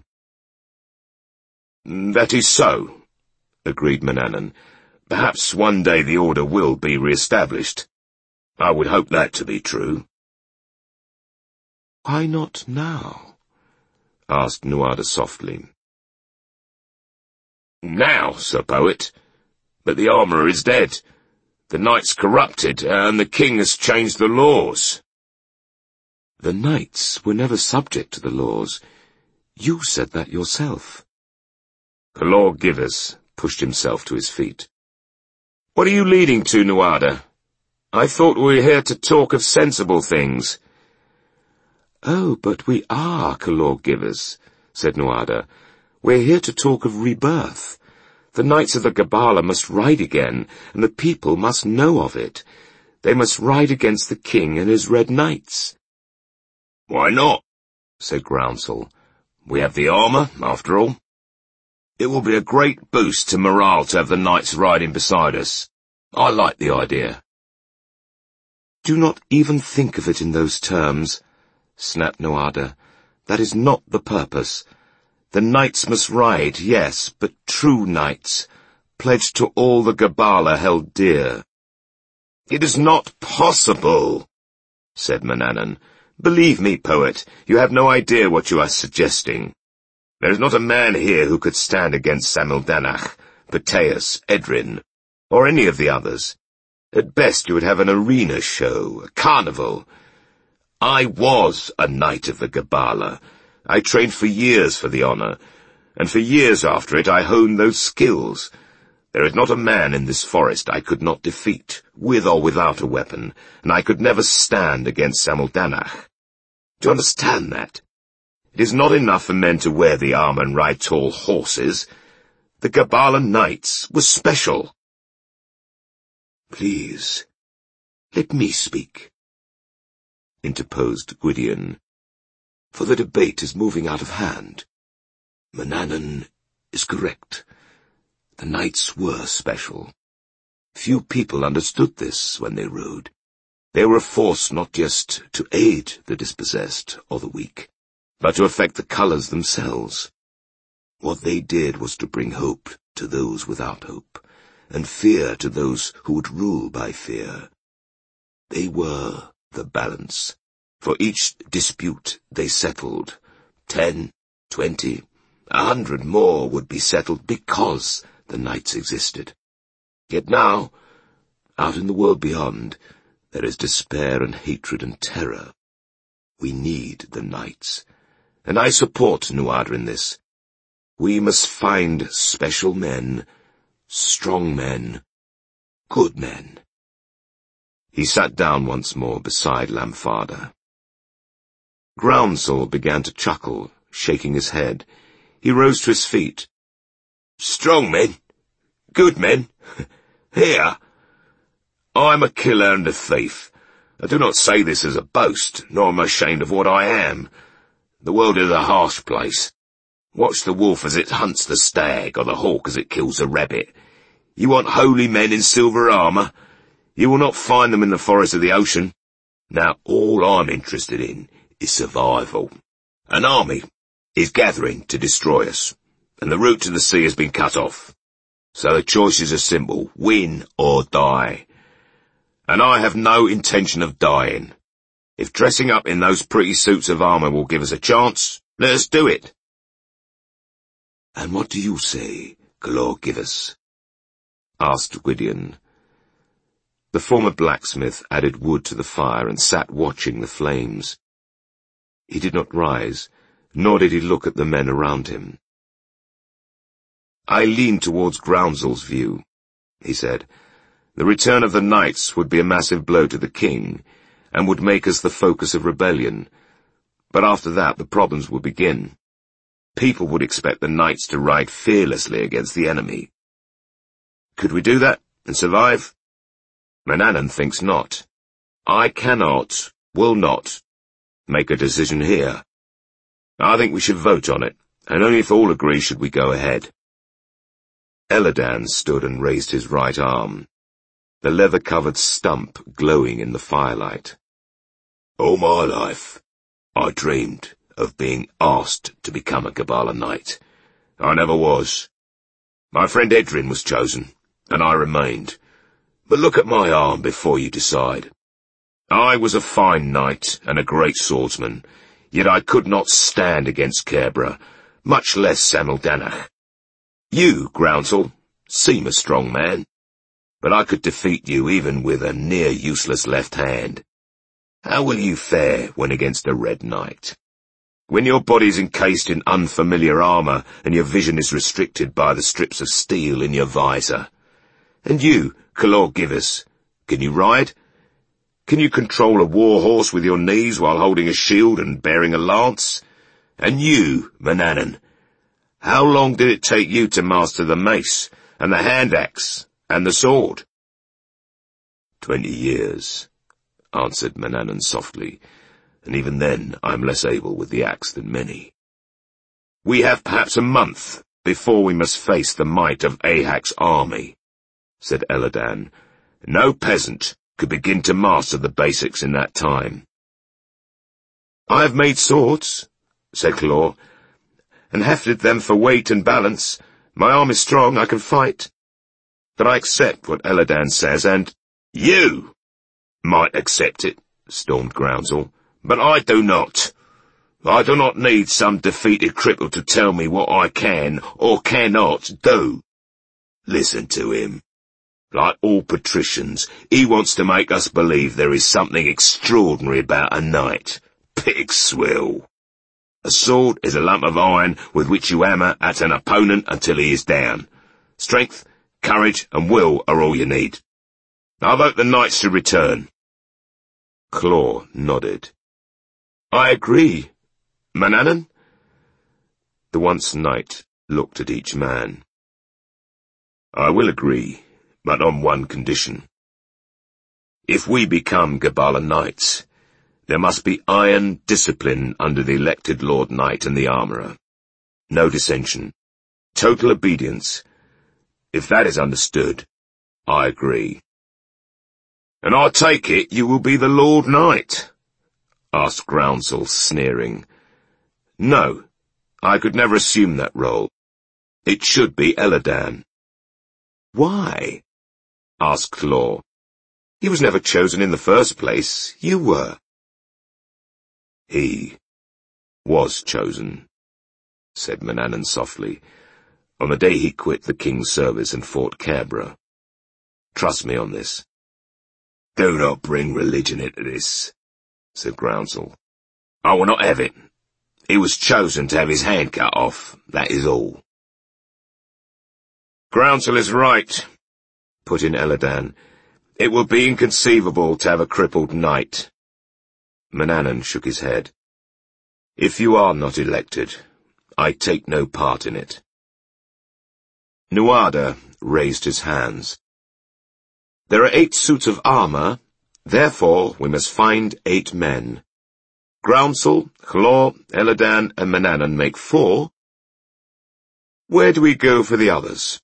That is so, agreed Manannan. Perhaps one day the order will be re-established. I would hope that to be true. Why not now? Asked Nuada softly. Now, Sir Poet. But the armourer is dead. The knights corrupted, and the king has changed the laws. The knights were never subject to the laws. You said that yourself. Calor Givers pushed himself to his feet. What are you leading to, Nuada? I thought we were here to talk of sensible things. Oh, but we are, Calor Givers, said Nuada. We're here to talk of rebirth. The knights of the Gabala must ride again, and the people must know of it. They must ride against the king and his red knights. Why not? Said Groundsel. We have the armour, after all. It will be a great boost to morale to have the knights riding beside us. I like the idea. Do not even think of it in those terms, snapped Nuada. That is not the purpose. The knights must ride, yes, but true knights, pledged to all the Gabala held dear. It is not possible, said Manannan. Believe me, Poet, you have no idea what you are suggesting. There is not a man here who could stand against Samildanach, Peteus, Edrin, or any of the others. At best you would have an arena show, a carnival. I was a knight of the Gabala. I trained for years for the honour, and for years after it I honed those skills. There is not a man in this forest I could not defeat, with or without a weapon, and I could never stand against Samildanach. Do you understand that? It is not enough for men to wear the armour and ride tall horses. The Gabala knights were special. Please, let me speak, interposed Gwydion, for the debate is moving out of hand. Manannan is correct. The knights were special. Few people understood this when they rode. They were a force not just to aid the dispossessed or the weak, but to affect the colours themselves. What they did was to bring hope to those without hope, and fear to those who would rule by fear. They were the balance. For each dispute they settled, ten, twenty, a hundred more would be settled because the knights existed. Yet now, out in the world beyond, there is despair and hatred and terror. We need the knights, and I support Nuada in this. We must find special men, strong men, good men. He sat down once more beside Lamfada. Groundsel began to chuckle, shaking his head. He rose to his feet. Strong men? Good men? Here? I am a killer and a thief. I do not say this as a boast, nor am I ashamed of what I am. The world is a harsh place. Watch the wolf as it hunts the stag, or the hawk as it kills the rabbit. You want holy men in silver armour? You will not find them in the forests of the ocean. Now all I'm interested in is survival. An army is gathering to destroy us, and the route to the sea has been cut off. So the choices are simple, win or die. And I have no intention of dying. If dressing up in those pretty suits of armour will give us a chance, let us do it. And what do you say, Glorgivus? Asked Gwydion. The former blacksmith added wood to the fire and sat watching the flames. He did not rise, nor did he look at the men around him. I lean towards Groundsel's view, he said. The return of the knights would be a massive blow to the king, and would make us the focus of rebellion. But after that the problems would begin. People would expect the knights to ride fearlessly against the enemy. Could we do that and survive? Manannan thinks not. I cannot, will not, make a decision here. I think we should vote on it, and only if all agree should we go ahead. Elladan stood and raised his right arm, the leather-covered stump glowing in the firelight. All my life, I dreamed of being asked to become a Gabala Knight. I never was. My friend Edrin was chosen, and I remained. But look at my arm before you decide. I was a fine knight and a great swordsman, yet I could not stand against Cairbre, much less Samildanach. You, Groundsel, seem a strong man, but I could defeat you even with a near-useless left hand. How will you fare when against a Red Knight? When your body's encased in unfamiliar armour and your vision is restricted by the strips of steel in your visor. And you, Glorgivus, can you ride? Can you control a war horse with your knees while holding a shield and bearing a lance? And you, Manannan, how long did it take you to master the mace, and the hand-axe, and the sword? Twenty years, answered Manannan softly, and even then I am less able with the axe than many. We have perhaps a month before we must face the might of Ahak's army, said Elladan. No peasant could begin to master the basics in that time. I have made swords, said Clor, and hefted them for weight and balance. My arm is strong, I can fight. But I accept what Elladan says, and you might accept it, stormed Groundsel, but I do not. I do not need some defeated cripple to tell me what I can or cannot do. Listen to him. Like all patricians, he wants to make us believe there is something extraordinary about a knight. Pig swill. A sword is a lump of iron with which you hammer at an opponent until he is down. Strength, courage, and will are all you need. I vote the knights should return. Clor nodded. I agree. Manannan? The once knight looked at each man. I will agree, but on one condition. If we become Gabala Knights, there must be iron discipline under the elected Lord Knight and the Armourer. No dissension. Total obedience. If that is understood, I agree. And I take it you will be the Lord Knight? Asked Groundsel, sneering. No, I could never assume that role. It should be Elladan. Why? Asked Clor. He was never chosen in the first place. You were. He was chosen, said Manannan softly, on the day he quit the king's service and fought Cairbre. Trust me on this. Do not bring religion into this, said Groundsel. I will not have it. He was chosen to have his hand cut off, that is all. Groundsel is right, put in Elladan. It would be inconceivable to have a crippled knight. Manannan shook his head. If you are not elected, I take no part in it. Nuada raised his hands. There are eight suits of armour, therefore we must find eight men. Groundsel, Hlor, Eladan, and Manannan make four. Where do we go for the others?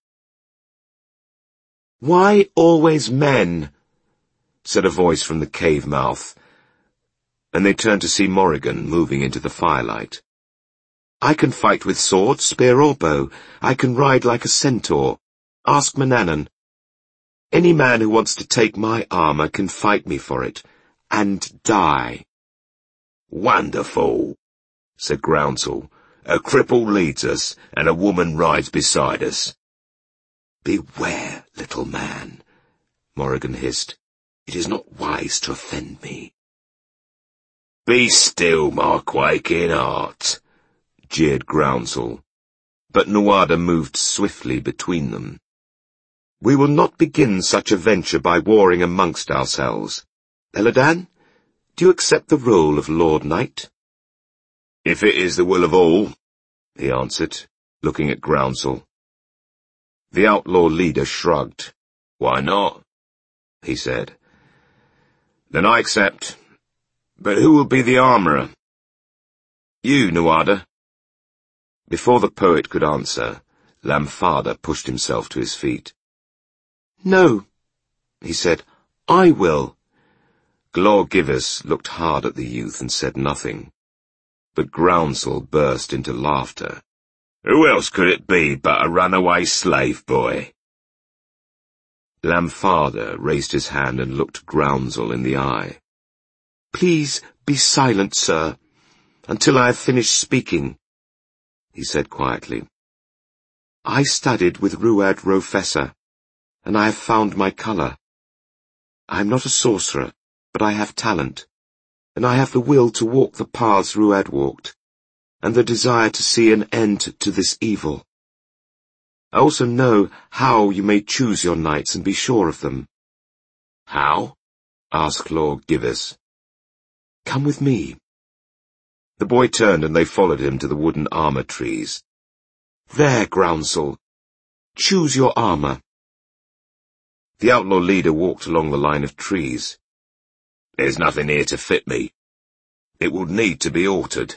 Why always men? Said a voice from the cave mouth, and they turned to see Morrigan moving into the firelight. I can fight with sword, spear, or bow. I can ride like a centaur. Ask Manannan. Any man who wants to take my armor can fight me for it, and die. Wonderful, said Groundsel. A cripple leads us, and a woman rides beside us. Beware, little man, Morrigan hissed. It is not wise to offend me. Be still, my quaking heart, jeered Groundsel. But Nuada moved swiftly between them. We will not begin such a venture by warring amongst ourselves. Eladan, do you accept the role of Lord Knight? If it is the will of all, he answered, looking at Groundsel. The outlaw leader shrugged. Why not? He said. Then I accept. But who will be the armourer? You, Nuada. Before the poet could answer, Lamfada pushed himself to his feet. No, he said. I will. Glor Givus looked hard at the youth and said nothing. But Groundsel burst into laughter. Who else could it be but a runaway slave boy? Lamfada raised his hand and looked Groundsel in the eye. Please be silent, sir, until I have finished speaking, he said quietly. I studied with Ruad Rofessa, and I have found my colour. I am not a sorcerer, but I have talent, and I have the will to walk the paths Ruad walked, and the desire to see an end to this evil. I also know how you may choose your knights and be sure of them. How? asked Lord Givus. Come with me. The boy turned and they followed him to the wooden armour trees. There, Groundsel. Choose your armour. The outlaw leader walked along the line of trees. There's nothing here to fit me. It will need to be altered.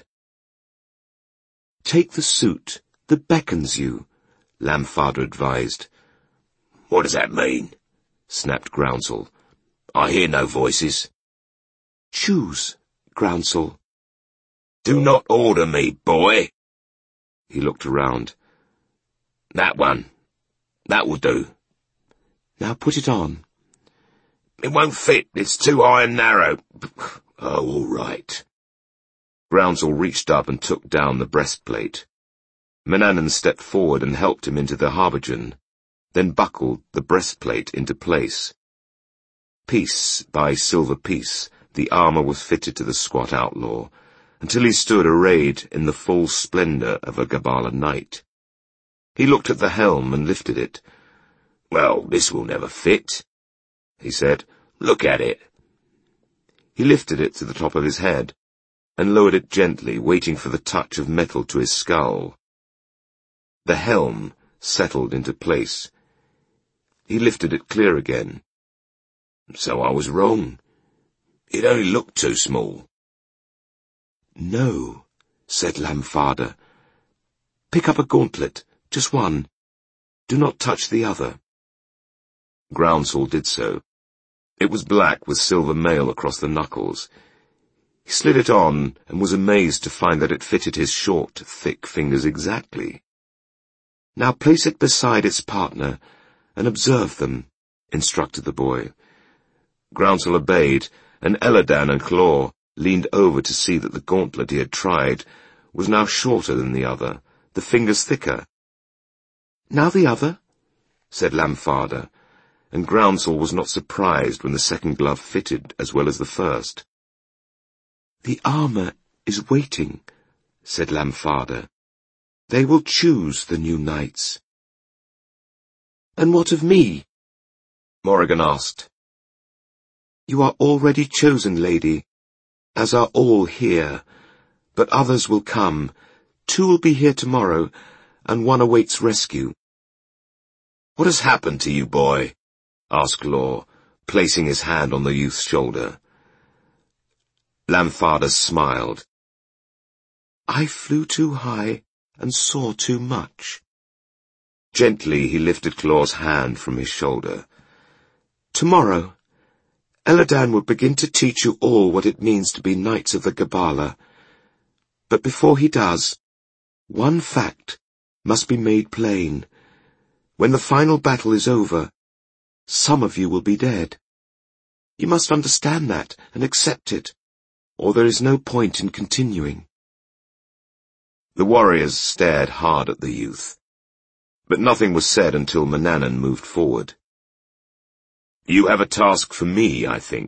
Take the suit that beckons you, Lamfada advised. What does that mean? Snapped Groundsel. I hear no voices. Choose, Groundsel. Do not order me, boy. He looked around. That one. That will do. Now put it on. It won't fit. It's too high and narrow. Oh, all right. Groundsel reached up and took down the breastplate. Manannan stepped forward and helped him into the habergeon, then buckled the breastplate into place. Piece by silver piece, the armour was fitted to the squat outlaw, until he stood arrayed in the full splendour of a Gabala knight. He looked at the helm and lifted it. Well, this will never fit, he said. Look at it. He lifted it to the top of his head, and lowered it gently, waiting for the touch of metal to his skull. The helm settled into place. He lifted it clear again. So I was wrong. It only looked too small. No, said Lamfada. Pick up a gauntlet, just one. Do not touch the other. Groundsel did so. It was black with silver mail across the knuckles. He slid it on and was amazed to find that it fitted his short, thick fingers exactly. Now place it beside its partner and observe them, instructed the boy. Groundsel obeyed, and Eladan and Hlor leaned over to see that the gauntlet he had tried was now shorter than the other, the fingers thicker. Now the other, said Lamfada, and Groundsel was not surprised when the second glove fitted as well as the first. The armour is waiting, said Lamfada. They will choose the new knights. And what of me? Morrigan asked. You are already chosen, lady, as are all here, but others will come. Two will be here tomorrow, and one awaits rescue. What has happened to you, boy? asked Hlor, placing his hand on the youth's shoulder. Lamfather smiled. I flew too high and saw too much. Gently he lifted Claw's hand from his shoulder. Tomorrow, Eladan will begin to teach you all what it means to be Knights of the Gabala. But before he does, one fact must be made plain. When the final battle is over, some of you will be dead. You must understand that and accept it, or there is no point in continuing. The warriors stared hard at the youth, but nothing was said until Manannan moved forward. You have a task for me, I think.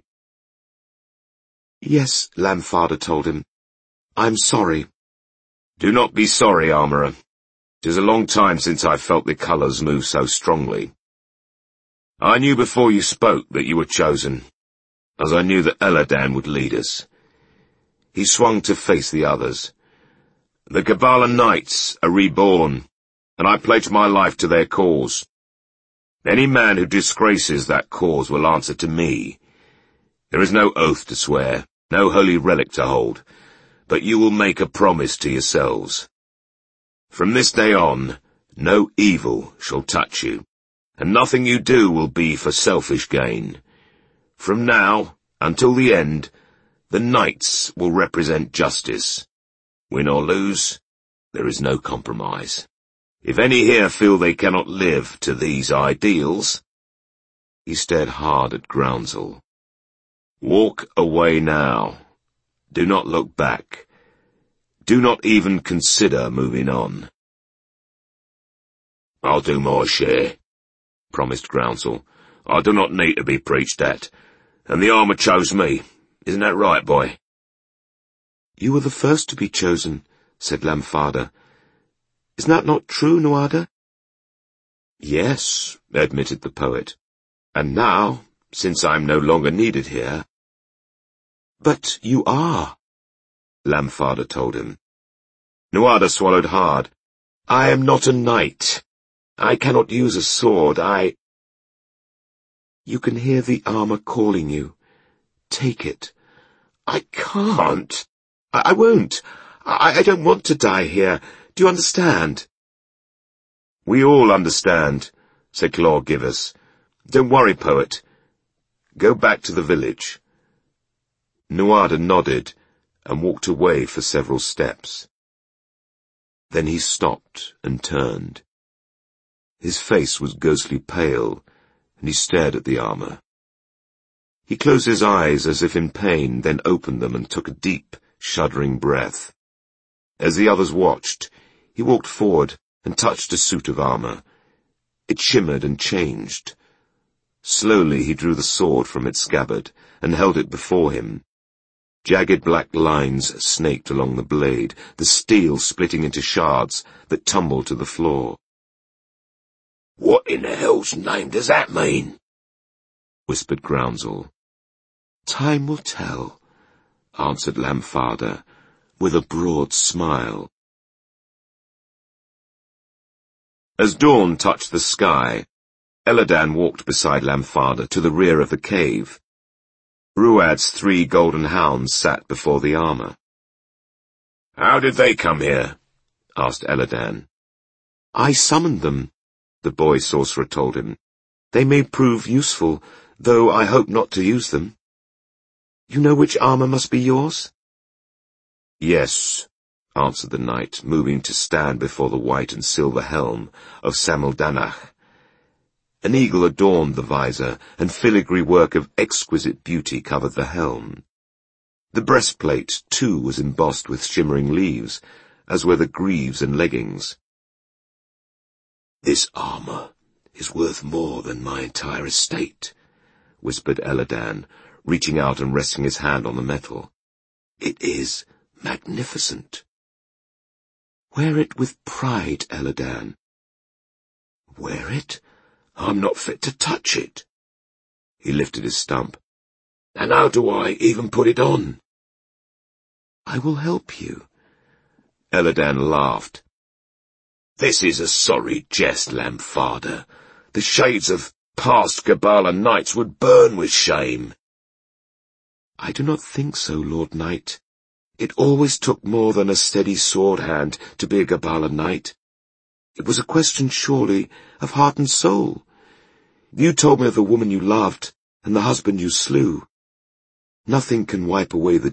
Yes, Lamfather told him. I'm sorry. Do not be sorry, Armourer. It is a long time since I felt the colours move so strongly. I knew before you spoke that you were chosen, as I knew that Eladan would lead us. He swung to face the others. The Gabala Knights are reborn, and I pledge my life to their cause. Any man who disgraces that cause will answer to me. There is no oath to swear, no holy relic to hold, but you will make a promise to yourselves. From this day on, no evil shall touch you, and nothing you do will be for selfish gain. From now until the end, the Knights will represent justice. Win or lose, there is no compromise. If any here feel they cannot live to these ideals— He stared hard at Groundsel. Walk away now. Do not look back. Do not even consider moving on. I'll do my share, promised Groundsel. I do not need to be preached at, and the armour chose me. Isn't that right, boy? You were the first to be chosen, said Lamfather. Is that not true, Nuada? Yes, admitted the poet. And now, since I'm no longer needed here— But you are, Lamfather told him. Nuada swallowed hard. I am not a knight. I cannot use a sword. I— You can hear the armour calling you. Take it. I can't. I, I won't. I, I don't want to die here. Do you understand? We all understand, said Claw Givers. Don't worry, poet. Go back to the village. Nuada nodded and walked away for several steps. Then he stopped and turned. His face was ghostly pale, and he stared at the armour. He closed his eyes as if in pain, then opened them and took a deep, shuddering breath. As the others watched, he walked forward and touched a suit of armour. It shimmered and changed. Slowly he drew the sword from its scabbard and held it before him. Jagged black lines snaked along the blade, the steel splitting into shards that tumbled to the floor. What in hell's name does that mean? Whispered Groundsel. Time will tell, answered Lamfather, with a broad smile. As dawn touched the sky, Eladan walked beside Lamfather to the rear of the cave. Ruad's three golden hounds sat before the armour. How did they come here? Asked Eladan. I summoned them, the boy sorcerer told him. They may prove useful, though I hope not to use them. You know which armour must be yours? Yes, answered the knight, moving to stand before the white and silver helm of Samildanach. An eagle adorned the visor, and filigree work of exquisite beauty covered the helm. The breastplate, too, was embossed with shimmering leaves, as were the greaves and leggings. This armour is worth more than my entire estate, whispered Eladan, reaching out and resting his hand on the metal. It is magnificent. Wear it with pride, Eladan. Wear it? I'm not fit to touch it. He lifted his stump. And how do I even put it on? I will help you. Eladan laughed. This is a sorry jest, Lamfather. The shades of past Gabala Knights would burn with shame. I do not think so, Lord Knight. It always took more than a steady sword hand to be a Gabala knight. It was a question, surely, of heart and soul. You told me of the woman you loved, and the husband you slew. Nothing can wipe away the